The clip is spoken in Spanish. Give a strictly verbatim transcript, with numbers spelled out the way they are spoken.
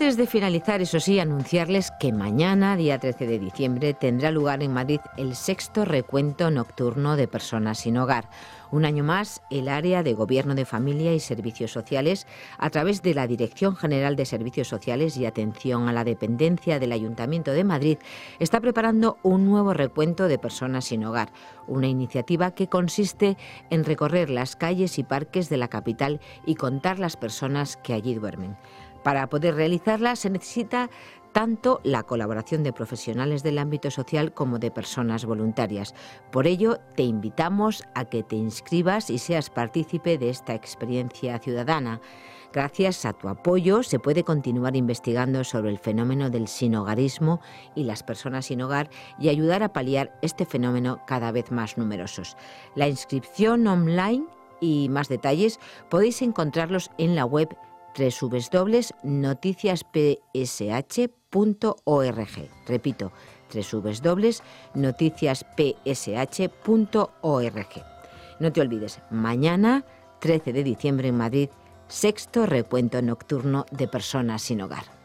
Antes de finalizar, eso sí, anunciarles que mañana, día trece de diciembre, tendrá lugar en Madrid el sexto recuento nocturno de personas sin hogar. Un año más, el área de Gobierno de Familia y Servicios Sociales, a través de la Dirección General de Servicios Sociales y Atención a la Dependencia del Ayuntamiento de Madrid, está preparando un nuevo recuento de personas sin hogar, una iniciativa que consiste en recorrer las calles y parques de la capital y contar las personas que allí duermen. Para poder realizarla se necesita tanto la colaboración de profesionales del ámbito social como de personas voluntarias. Por ello, te invitamos a que te inscribas y seas partícipe de esta experiencia ciudadana. Gracias a tu apoyo se puede continuar investigando sobre el fenómeno del sinhogarismo y las personas sin hogar y ayudar a paliar este fenómeno cada vez más numerosos. La inscripción online y más detalles podéis encontrarlos en la web doble u doble u doble u punto noticias p s h punto org. Repito, doble u doble u doble u punto noticias p s h punto org. No te olvides, mañana, trece de diciembre en Madrid, sexto recuento nocturno de personas sin hogar.